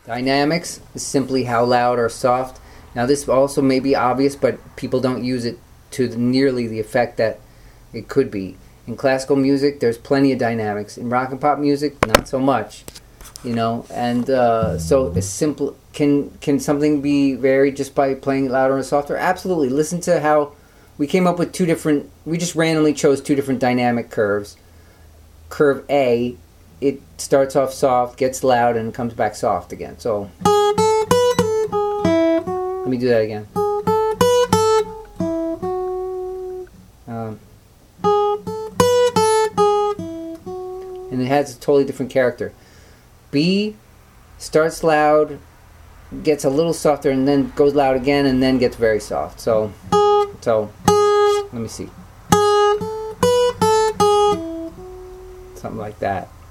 Dynamics is simply how loud or soft. Now this also may be obvious, but people don't use it to nearly the effect that it could be. In classical music, there's plenty of dynamics. In rock and pop music, not so much. And so it's simple. Can something be varied just by playing it louder or softer? Absolutely. Listen to how we came up with we just randomly chose two different dynamic curves. Curve A, it starts off soft, gets loud, and comes back soft again. So let me do that again. And it has a totally different character. B starts loud, gets a little softer, and then goes loud again, and then gets very soft. So let me see. Something like that.